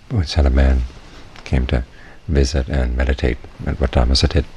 once had a man came to visit and meditate at Wat Thamasa did.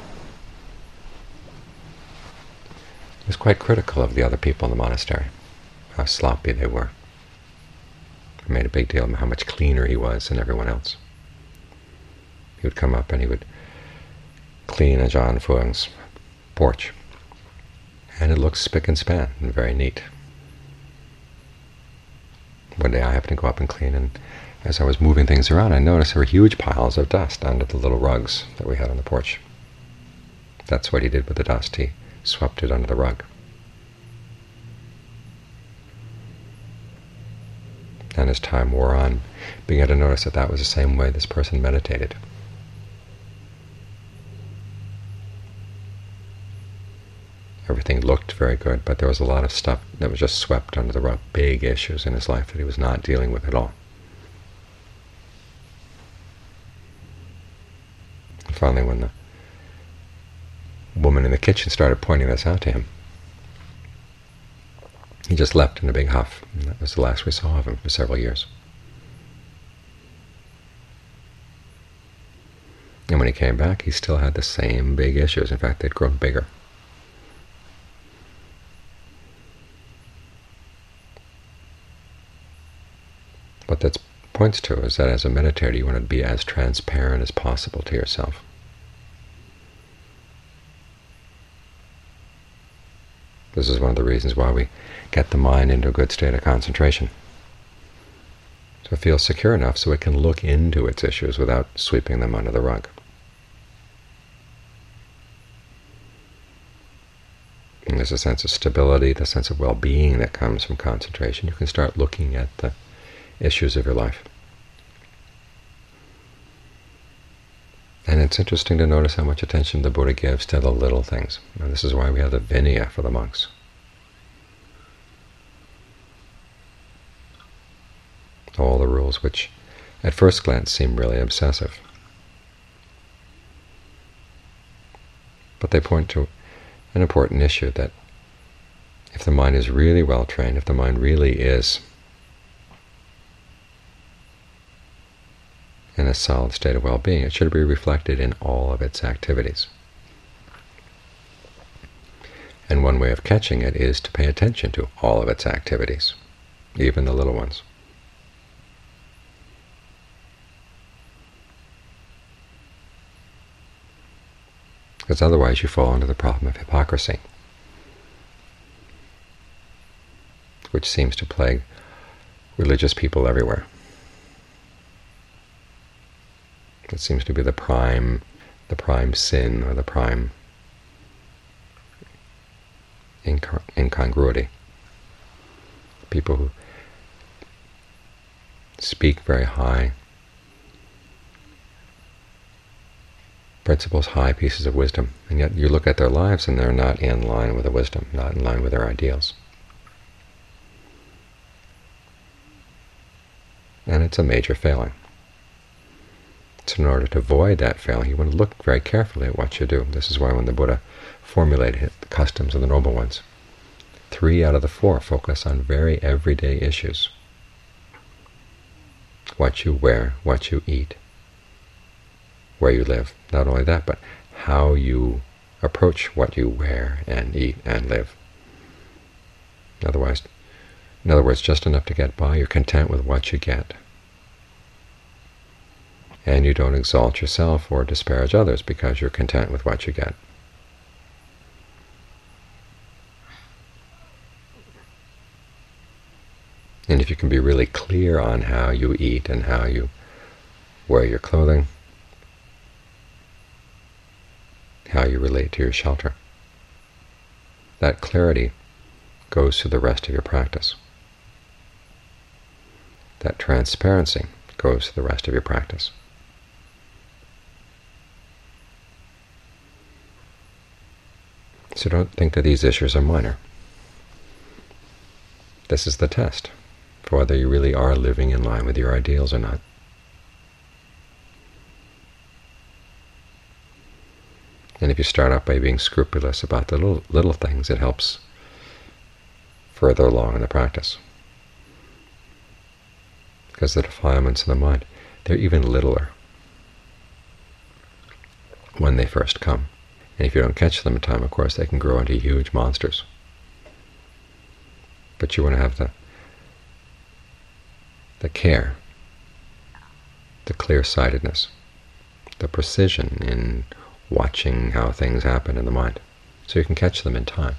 He was quite critical of the other people in the monastery, how sloppy they were. He made a big deal of how much cleaner he was than everyone else. He would come up and he would clean Ajahn Fuang's porch, and it looked spick and span and very neat. One day I happened to go up and clean, and as I was moving things around, I noticed there were huge piles of dust under the little rugs that we had on the porch. That's what he did with the dust. He swept it under the rug. And as time wore on, began to notice that that was the same way this person meditated. Everything looked very good, but there was a lot of stuff that was just swept under the rug, big issues in his life that he was not dealing with at all. And finally, when the woman in the kitchen started pointing this out to him, he just left in a big huff, and that was the last we saw of him for several years. And when he came back, he still had the same big issues. In fact, they'd grown bigger. What that points to is that as a meditator, you want to be as transparent as possible to yourself. This is one of the reasons why we get the mind into a good state of concentration, so it feels secure enough so it can look into its issues without sweeping them under the rug. And there's a sense of stability, the sense of well-being that comes from concentration. You can start looking at the issues of your life. And it's interesting to notice how much attention the Buddha gives to the little things. And this is why we have the Vinaya for the monks. All the rules which at first glance seem really obsessive. But they point to an important issue, that if the mind is really well trained, if the mind really is in a solid state of well-being, it should be reflected in all of its activities. And one way of catching it is to pay attention to all of its activities, even the little ones. Because otherwise you fall into the problem of hypocrisy, which seems to plague religious people everywhere. It seems to be the prime sin, or the prime incongruity. People who speak very high principles, high pieces of wisdom, and yet you look at their lives and they're not in line with the wisdom, not in line with their ideals. And it's a major failing. So in order to avoid that failing, you want to look very carefully at what you do. This is why when the Buddha formulated the customs of the Noble Ones, 3 out of the 4 focus on very everyday issues. What you wear, what you eat, where you live. Not only that, but how you approach what you wear and eat and live. In other words, just enough to get by, you're content with what you get. And you don't exalt yourself or disparage others because you're content with what you get. And if you can be really clear on how you eat and how you wear your clothing, how you relate to your shelter, that clarity goes through the rest of your practice. That transparency goes through the rest of your practice. So don't think that these issues are minor. This is the test for whether you really are living in line with your ideals or not. And if you start out by being scrupulous about the little things, it helps further along in the practice. Because the defilements of the mind they're even littler when they first come. And if you don't catch them in time, of course, they can grow into huge monsters. But you want to have the care, the clear-sightedness, the precision in watching how things happen in the mind, so you can catch them in time.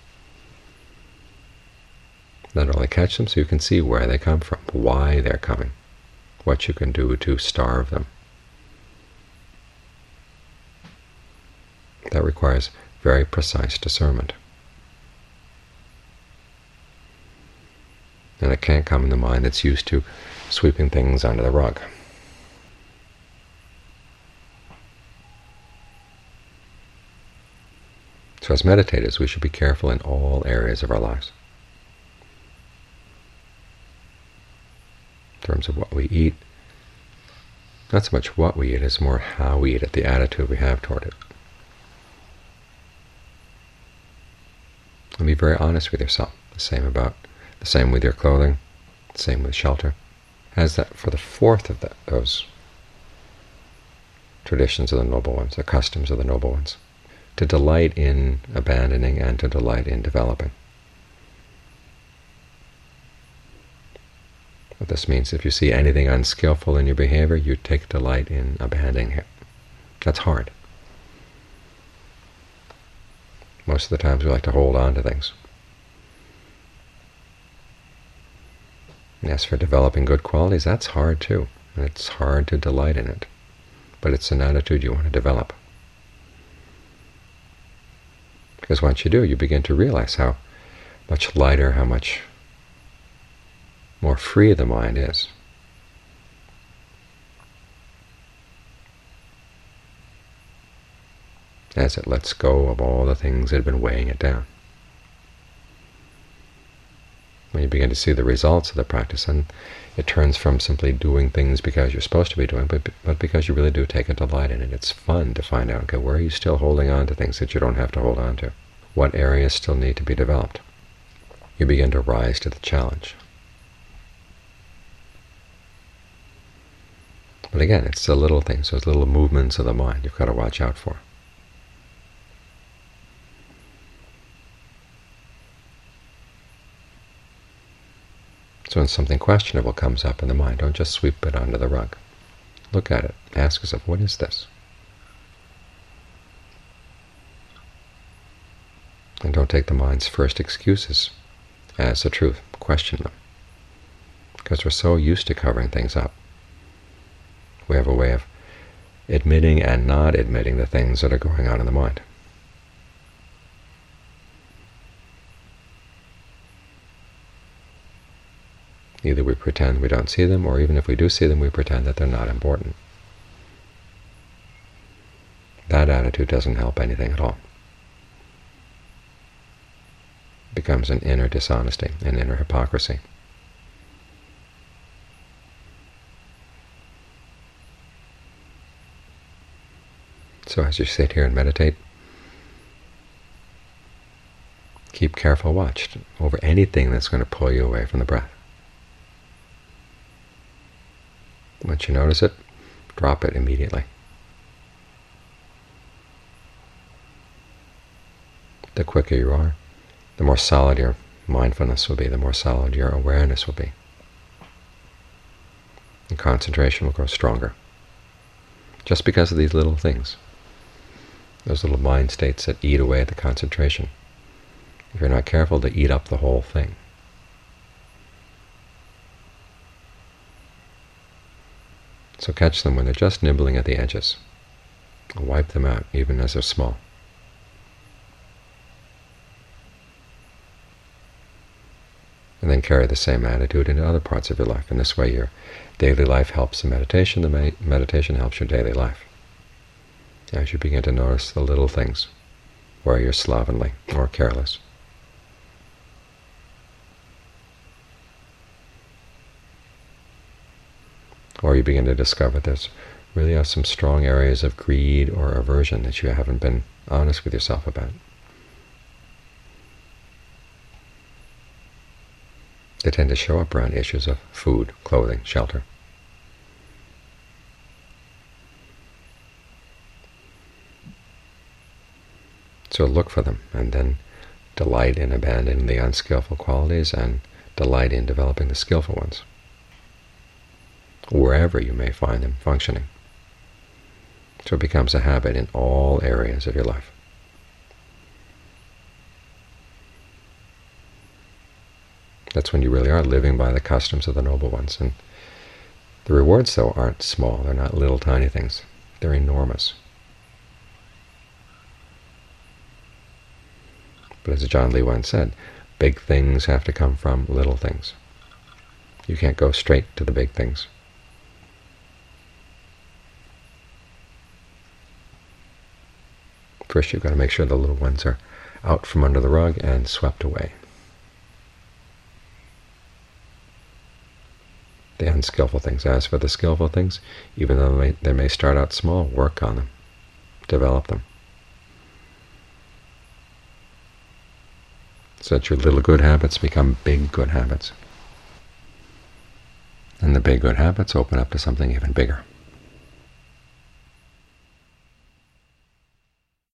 Not only catch them, so you can see where they come from, why they're coming, what you can do to starve them. That requires very precise discernment. And it can't come in the mind that's used to sweeping things under the rug. So as meditators, we should be careful in all areas of our lives. In terms of what we eat, not so much what we eat, it's more how we eat it, the attitude we have toward it. And be very honest with yourself. The same with your clothing, the same with shelter. As that for the fourth of those traditions of the noble ones, the customs of the noble ones, to delight in abandoning and to delight in developing. What this means, if you see anything unskillful in your behavior, you take delight in abandoning it. That's hard. Most of the times we like to hold on to things. And as for developing good qualities, that's hard too. And it's hard to delight in it. But it's an attitude you want to develop. Because once you do, you begin to realize how much lighter, how much more free the mind is. As it lets go of all the things that have been weighing it down. When you begin to see the results of the practice, and it turns from simply doing things because you're supposed to be doing, but because you really do take a delight in it. It's fun to find out, okay, where are you still holding on to things that you don't have to hold on to? What areas still need to be developed? You begin to rise to the challenge. But again, it's the little things, those little movements of the mind you've got to watch out for. So when something questionable comes up in the mind, don't just sweep it under the rug. Look at it. Ask yourself, what is this? And don't take the mind's first excuses as the truth. Question them. Because we're so used to covering things up. We have a way of admitting and not admitting the things that are going on in the mind. Either we pretend we don't see them, or even if we do see them, we pretend that they're not important. That attitude doesn't help anything at all. It becomes an inner dishonesty, an inner hypocrisy. So as you sit here and meditate, keep careful watch over anything that's going to pull you away from the breath. Once you notice it, drop it immediately. The quicker you are, the more solid your mindfulness will be, the more solid your awareness will be. And concentration will grow stronger. Just because of these little things, those little mind states that eat away at the concentration. If you're not careful, they eat up the whole thing. So catch them when they're just nibbling at the edges. Wipe them out, even as they're small. And then carry the same attitude into other parts of your life. In this way, your daily life helps the meditation. The meditation helps your daily life. As you begin to notice the little things, where you're slovenly or careless. Or you begin to discover there's really some strong areas of greed or aversion that you haven't been honest with yourself about. They tend to show up around issues of food, clothing, shelter. So look for them, and then delight in abandoning the unskillful qualities and delight in developing the skillful ones, wherever you may find them functioning. So it becomes a habit in all areas of your life. That's when you really are living by the customs of the noble ones. And the rewards, though, aren't small. They're not little tiny things. They're enormous. But as John Lee once said, big things have to come from little things. You can't go straight to the big things. First, you've got to make sure the little ones are out from under the rug and swept away. The unskillful things. As for the skillful things, even though they may start out small, work on them, develop them, so that your little good habits become big good habits. And the big good habits open up to something even bigger.